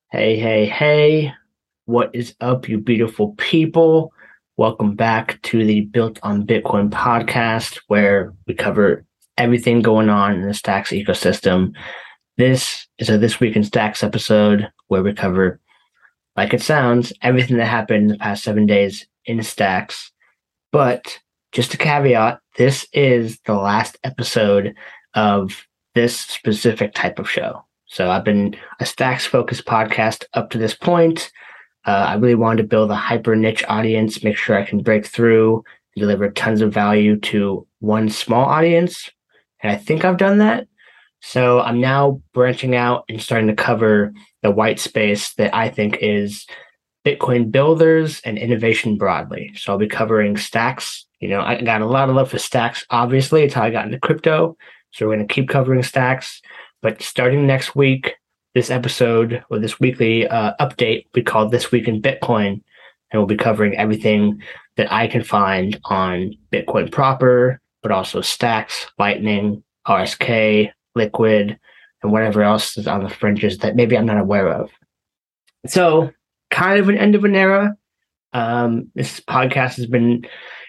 Hey, hey, hey. What is up, you beautiful people? Welcome back to the Built on Bitcoin podcast, where we cover everything going on in the Stacks ecosystem. This is a This Week in Stacks episode where we cover, like it sounds, everything that happened in the past 7 days in Stacks. But just a caveat, this is the last episode of this specific type of show. So I've been a Stacks focused podcast up to this point. I really wanted to build a hyper niche audience, make sure I can break through and deliver tons of value to one small audience. And I think I've done that. So I'm now branching out and starting to cover the white space that I think is Bitcoin builders and innovation broadly. So I'll be covering Stacks. I got a lot of love for Stacks, obviously. It's how I got into crypto. So we're going to keep covering Stacks. But starting next week, this episode or this weekly update we call This Week in Bitcoin. And we'll be covering everything that I can find on Bitcoin proper, but also Stacks, Lightning, RSK, Liquid, and whatever else is on the fringes that maybe I'm not aware of. So kind of an end of an era. This podcast has been,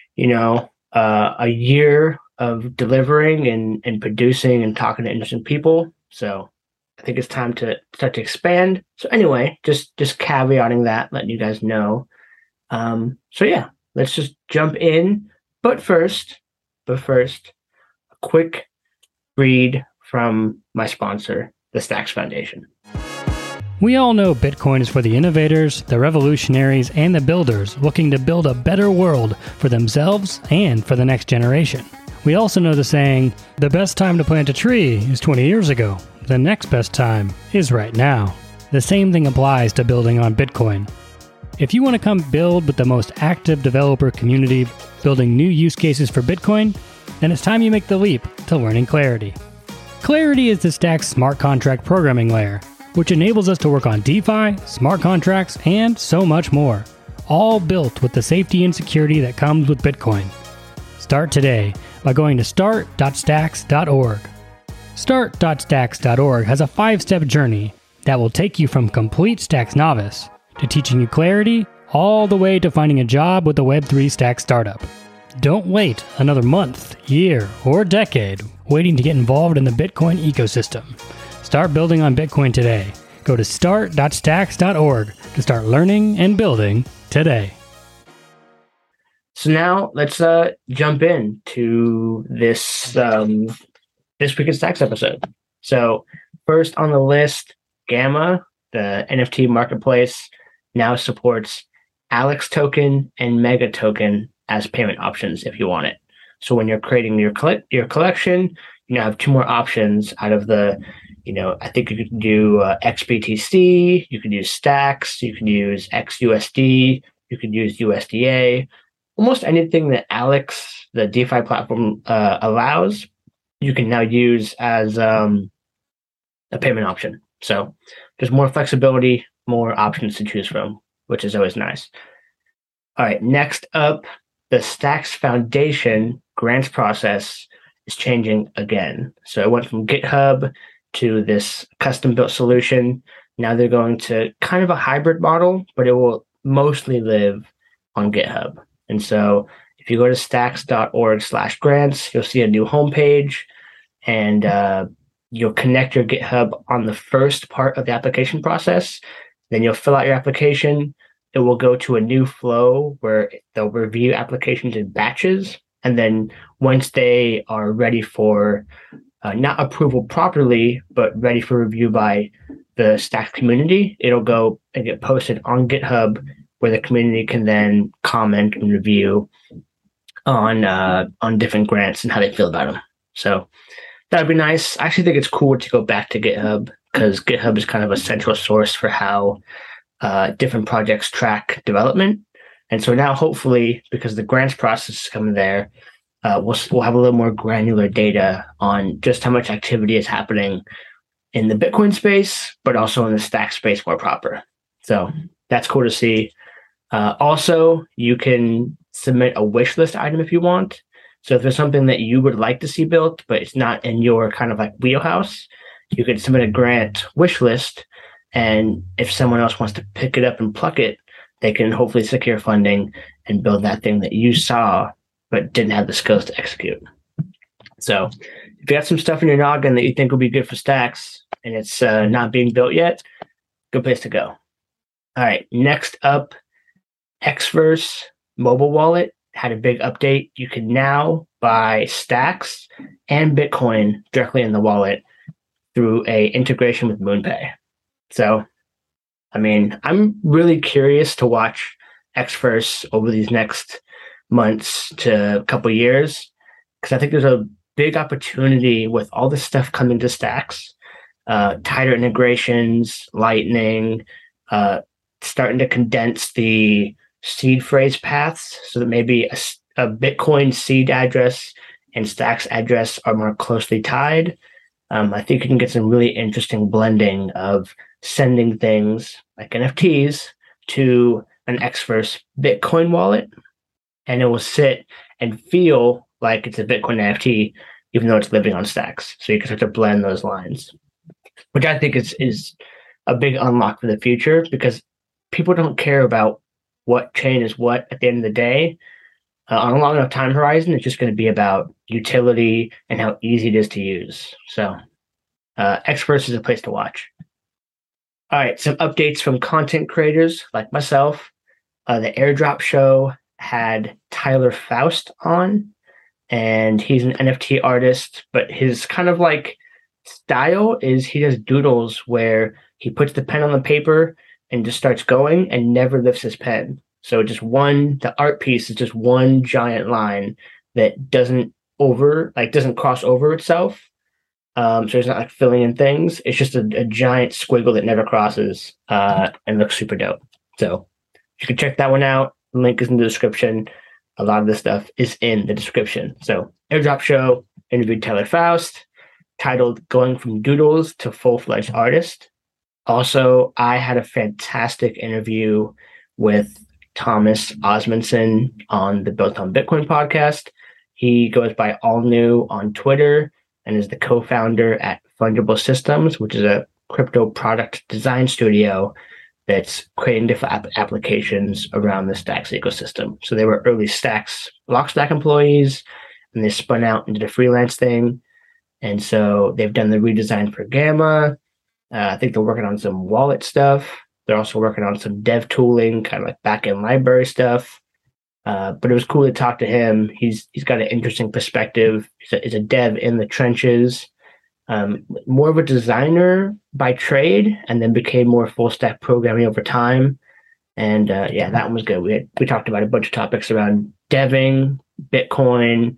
a year of delivering and producing and talking to interesting people. So I think it's time to start to expand. So anyway, just caveating that, letting you guys know. So yeah, let's just jump in. But first, a quick read from my sponsor, the Stacks Foundation. We all know Bitcoin is for the innovators, the revolutionaries, and the builders looking to build a better world for themselves and for the next generation. We also know the saying, the best time to plant a tree is 20 years ago. The next best time is right now. The same thing applies to building on Bitcoin. If you want to come build with the most active developer community building new use cases for Bitcoin, then it's time you make the leap to learning Clarity. Clarity is the Stacks smart contract programming layer, which enables us to work on DeFi, smart contracts, and so much more, all built with the safety and security that comes with Bitcoin. Start today by going to start.stacks.org. Start.stacks.org has a 5-step journey that will take you from complete Stacks novice to teaching you Clarity all the way to finding a job with a Web3 Stacks startup. Don't wait another month, year, or decade waiting to get involved in the Bitcoin ecosystem. Start building on Bitcoin today. Go to start.stacks.org to start learning and building today. So now let's jump into this This Week in Stacks episode. So first on the list, Gamma, the NFT marketplace, now supports Alex token and Mega token as payment options if you want it. So when you're creating your collection, you now have two more options out of the, I think you can do XBTC, you can use Stacks, you can use XUSD, you can use USDA. Almost anything that Alex, the DeFi platform, allows, you can now use as a payment option. So there's more flexibility, more options to choose from, which is always nice. All right, next up, the Stacks Foundation grants process is changing again. So it went from GitHub to this custom-built solution. Now they're going to kind of a hybrid model, but it will mostly live on GitHub. And so if you go to stacks.org/grants, you'll see a new homepage, and you'll connect your GitHub on the first part of the application process. Then you'll fill out your application. It will go to a new flow where they'll review applications in batches. And then once they are ready for not approval properly, but ready for review by the Stacks community, it'll go and get posted on GitHub, where the community can then comment and review on different grants and how they feel about them. So that'd be nice. I actually think it's cool to go back to GitHub because GitHub is kind of a central source for how different projects track development. And so now, hopefully, because the grants process is coming there, we'll have a little more granular data on just how much activity is happening in the Bitcoin space, but also in the Stack space more proper. So that's cool to see. Also, you can submit a wish list item if you want. So if there's something that you would like to see built, but it's not in your kind of like wheelhouse, you can submit a grant wish list, And if someone else wants to pick it up and pluck it, they can hopefully secure funding and build that thing that you saw but didn't have the skills to execute. So if you got some stuff in your noggin that you think will be good for Stacks and it's not being built yet, good place to go. All right, next up, Xverse mobile wallet had a big update. You can now buy Stacks and Bitcoin directly in the wallet through a integration with MoonPay. So, I mean, I'm really curious to watch Xverse over these next months to a couple years, because I think there's a big opportunity with all this stuff coming to Stacks, tighter integrations, Lightning, starting to condense the seed phrase paths so that maybe a Bitcoin seed address and Stacks address are more closely tied. I think you can get some really interesting blending of sending things like NFTs to an Xverse Bitcoin wallet, and it will sit and feel like it's a Bitcoin NFT, even though it's living on Stacks. So you can start to blend those lines, which I think is a big unlock for the future, because people don't care about what chain is what at the end of the day. On a long enough time horizon, it's just going to be about utility and how easy it is to use. So Xverse is a place to watch. All right, some updates from content creators like myself. The Airdrop Show had Tyler Faust on, and he's an NFT artist, but his kind of like style is he does doodles where he puts the pen on the paper and just starts going and never lifts his pen. So the art piece is just one giant line that doesn't cross over itself. So it's not like filling in things. It's just a giant squiggle that never crosses and looks super dope. So you can check that one out. Link is in the description. A lot of this stuff is in the description. So Airdrop Show interviewed Tyler Faust, titled Going from Doodles to Full-Fledged Artist. Also, I had a fantastic interview with Thomas Osmundson on the Built on Bitcoin podcast. He goes by All New on Twitter and is the co-founder at Fungible Systems, which is a crypto product design studio that's creating different applications around the Stacks ecosystem. So they were early Stacks Blockstack employees, and they spun out into the freelance thing. And so they've done the redesign for Gamma. I think they're working on some wallet stuff. They're also working on some dev tooling, kind of like back-end library stuff. But it was cool to talk to him. He's got an interesting perspective. He's a dev in the trenches, more of a designer by trade, and then became more full-stack programming over time. And that one was good. We talked about a bunch of topics around deving, Bitcoin.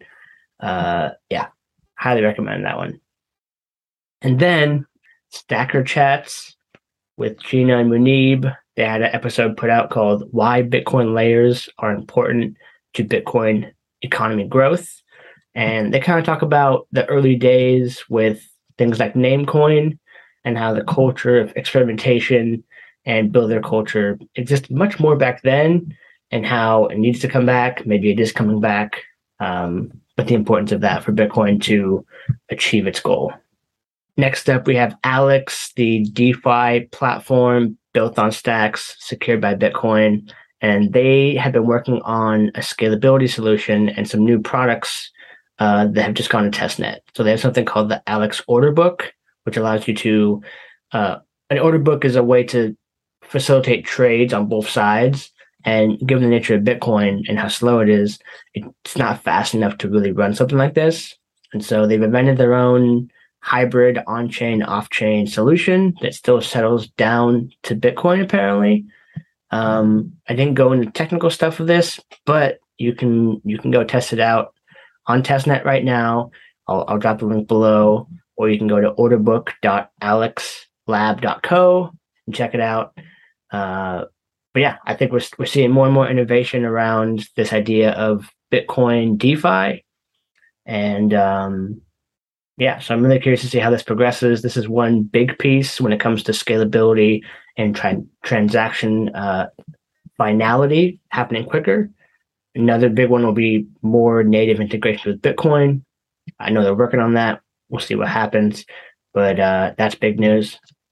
Highly recommend that one. And then Stacker Chats with Gina and Munib. They had an episode put out called Why Bitcoin Layers Are Important to Bitcoin Economy Growth. And they kind of talk about the early days with things like Namecoin and how the culture of experimentation and builder culture existed much more back then, and how it needs to come back. Maybe it is coming back, but the importance of that for Bitcoin to achieve its goal. Next up, we have Alex, the DeFi platform built on Stacks, secured by Bitcoin. And they have been working on a scalability solution and some new products that have just gone to testnet. So they have something called the Alex Order Book, which allows you to, an order book is a way to facilitate trades on both sides. And given the nature of Bitcoin and how slow it is, it's not fast enough to really run something like this. And so they've invented their own hybrid on-chain, off-chain solution that still settles down to Bitcoin, apparently. I didn't go into technical stuff of this, but you can go test it out on testnet right now. I'll drop the link below, or you can go to orderbook.alexlab.co and check it out. But yeah, I think we're seeing more and more innovation around this idea of Bitcoin DeFi, and so I'm really curious to see how this progresses. This is one big piece when it comes to scalability and transaction finality happening quicker. Another big one will be more native integration with Bitcoin. I know they're working on that. We'll see what happens, but that's big news.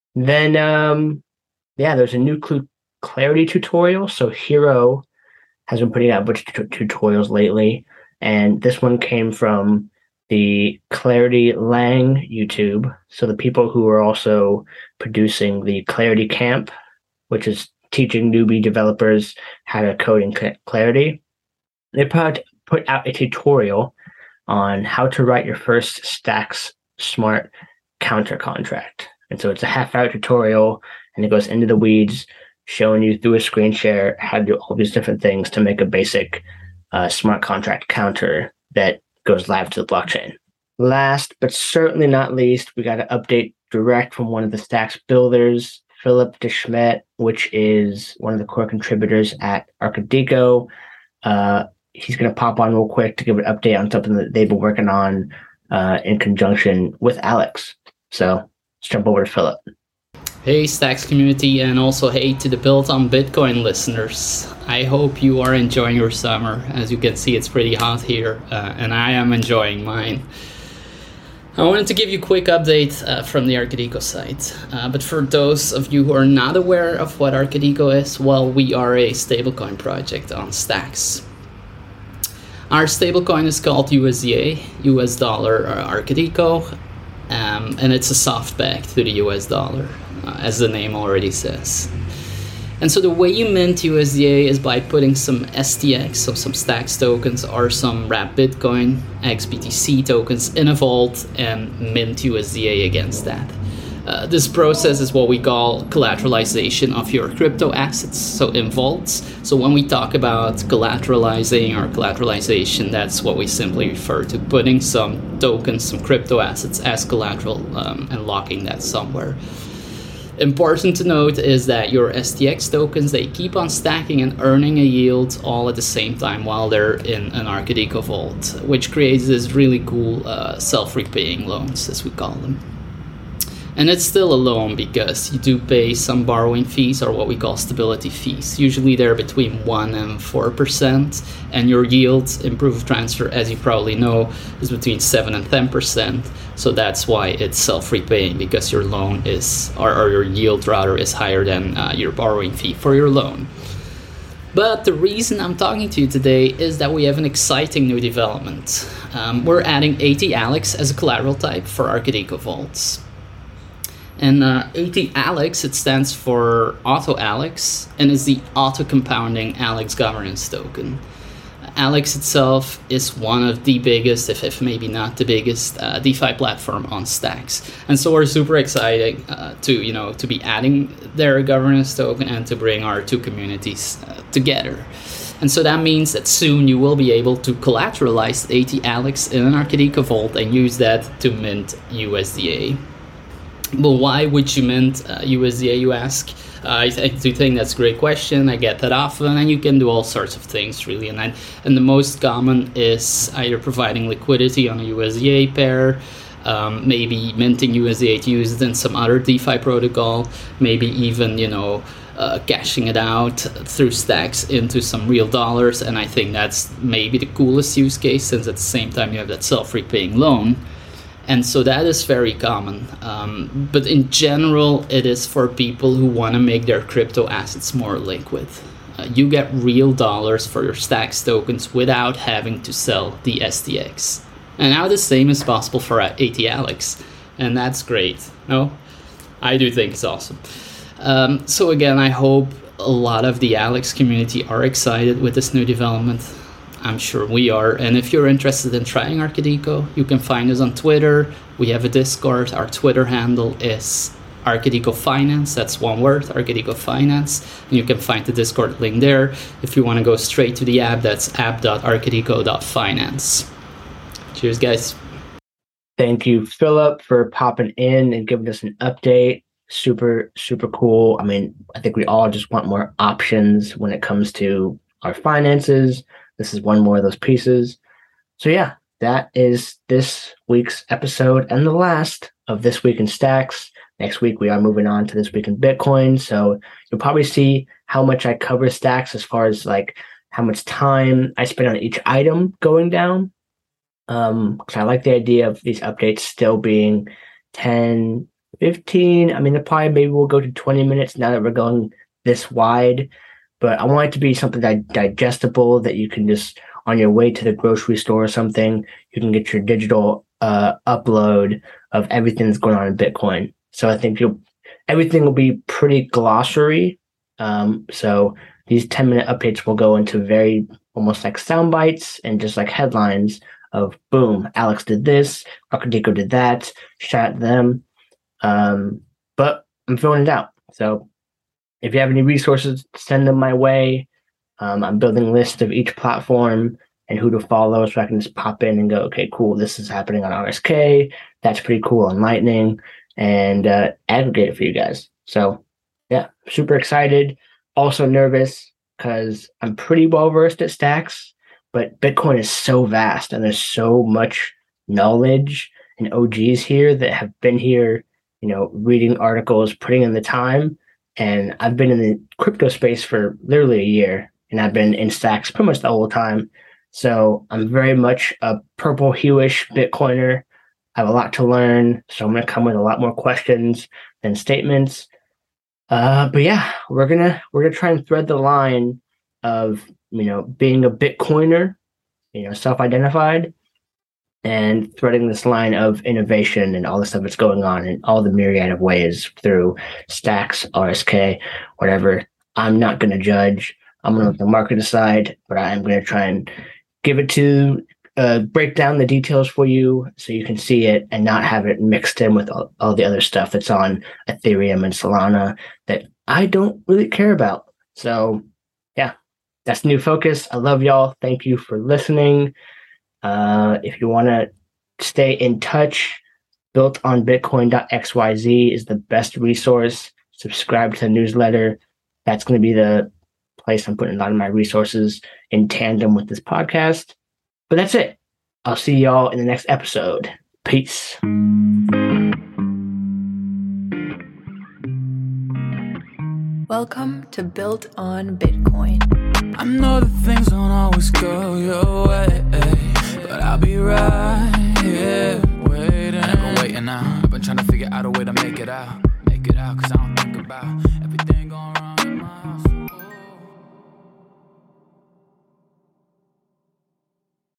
Then, there's a new Clarity tutorial. So Hero has been putting out a bunch of tutorials lately, and this one came from the Clarity Lang YouTube. So the people who are also producing the Clarity Camp, which is teaching newbie developers how to code in Clarity, they put out a tutorial on how to write your first Stacks Smart counter contract. And so it's a half-hour tutorial, and it goes into the weeds, showing you through a screen share how to do all these different things to make a basic smart contract counter that goes live to the blockchain. Last but certainly not least, we got an update direct from one of the Stacks builders, Philip Deschmet, which is one of the core contributors at Arcadico. He's going to pop on real quick to give an update on something that they've been working on in conjunction with Alex. So let's jump over to Philip. Hey Stacks community, and also hey to the Built on Bitcoin listeners. I hope you are enjoying your summer. As you can see, it's pretty hot here, and I am enjoying mine. I wanted to give you a quick update from the Arcadico site. But for those of you who are not aware of what Arcadico is, well, we are a stablecoin project on Stacks. Our stablecoin is called USDA, US dollar Arcadico, and it's a soft back to the US dollar, as the name already says. And so the way you mint USDA is by putting some STX, so some Stacks tokens, or some wrapped Bitcoin, XBTC tokens in a vault and mint USDA against that. This process is what we call collateralization of your crypto assets, so in vaults. So when we talk about collateralizing or collateralization, that's what we simply refer to, putting some tokens, some crypto assets as collateral and locking that somewhere. Important to note is that your STX tokens, they keep on stacking and earning a yield all at the same time while they're in an Arcadico vault, which creates this really cool self-repaying loans, as we call them. And it's still a loan because you do pay some borrowing fees, or what we call stability fees. Usually they're between 1 and 4%, and your yield in proof of transfer, as you probably know, is between 7 and 10%. So that's why it's self-repaying, because your loan is, or your yield rather, is higher than your borrowing fee for your loan. But the reason I'm talking to you today is that we have an exciting new development. We're adding AT-Alex as a collateral type for Arcadico vaults. And AT-Alex, it stands for Auto-Alex, and is the auto-compounding Alex governance token. Alex itself is one of the biggest, if maybe not the biggest, DeFi platform on Stacks. And so we're super excited to be adding their governance token and to bring our two communities together. And so that means that soon you will be able to collateralize AT-Alex in an Arcadico vault and use that to mint USDA. But why would you mint USDA, you ask? I do think that's a great question. I get that often, and you can do all sorts of things, really. And the most common is either providing liquidity on a USDA pair, maybe minting USDA to use it in some other DeFi protocol, maybe even, cashing it out through Stacks into some real dollars. And I think that's maybe the coolest use case, since at the same time you have that self-repaying loan. And so that is very common. But in general, it is for people who want to make their crypto assets more liquid. You get real dollars for your Stacks tokens without having to sell the STX. And now the same is possible for AT-Alex. And that's great. No? I do think it's awesome. So again, I hope a lot of the Alex community are excited with this new development. I'm sure we are. And if you're interested in trying Arcadico, you can find us on Twitter. We have a Discord. Our Twitter handle is Arcadico Finance. That's one word, Arcadico Finance. And you can find the Discord link there. If you want to go straight to the app, that's app.arcadico.finance. Cheers, guys. Thank you, Philip, for popping in and giving us an update. Super, super cool. I mean, I think we all just want more options when it comes to our finances. This is one more of those pieces. So yeah, that is this week's episode and the last of This Week in Stacks. Next week, we are moving on to This Week in Bitcoin. So you'll probably see how much I cover Stacks as far as like how much time I spend on each item going down. Because I like the idea of these updates still being 10, 15. I mean, maybe we'll go to 20 minutes now that we're going this wide. But I want it to be something digestible that you can just, on your way to the grocery store or something, you can get your digital upload of everything that's going on in Bitcoin. So I think everything will be pretty glossary. So these 10-minute updates will go into very almost like sound bites and just like headlines of boom, Alex did this, Arcadico did that, shout out to them. But I'm filling it out. So if you have any resources, send them my way. I'm building a list of each platform and who to follow so I can just pop in and go, okay, cool, this is happening on RSK. That's pretty cool on Lightning, and aggregate it for you guys. So yeah, super excited. Also nervous because I'm pretty well versed at Stacks, but Bitcoin is so vast and there's so much knowledge and OGs here that have been here, reading articles, putting in the time. And I've been in the crypto space for literally a year, and I've been in Stacks pretty much the whole time. So I'm very much a purple hueish Bitcoiner. I have a lot to learn, so I'm going to come with a lot more questions than statements. But yeah, we're gonna try and thread the line of being a Bitcoiner, self-identified, and threading this line of innovation and all the stuff that's going on in all the myriad of ways through Stacks, RSK, whatever. I'm not going to judge. I'm going to let the market decide, but I am going to try and give it to break down the details for you so you can see it and not have it mixed in with all the other stuff that's on Ethereum and Solana that I don't really care about. So yeah, that's new focus. I love y'all. Thank you for listening. If you want to stay in touch, builtonbitcoin.xyz is the best resource. Subscribe to the newsletter. That's going to be the place I'm putting a lot of my resources in tandem with this podcast. But that's it. I'll see y'all in the next episode. Peace. Welcome to Built on Bitcoin. I know that things don't always go your way, but I'll be right here waiting. And I've been waiting now. I've been trying to figure out a way to make it out, cause I don't think about everything going wrong in my house.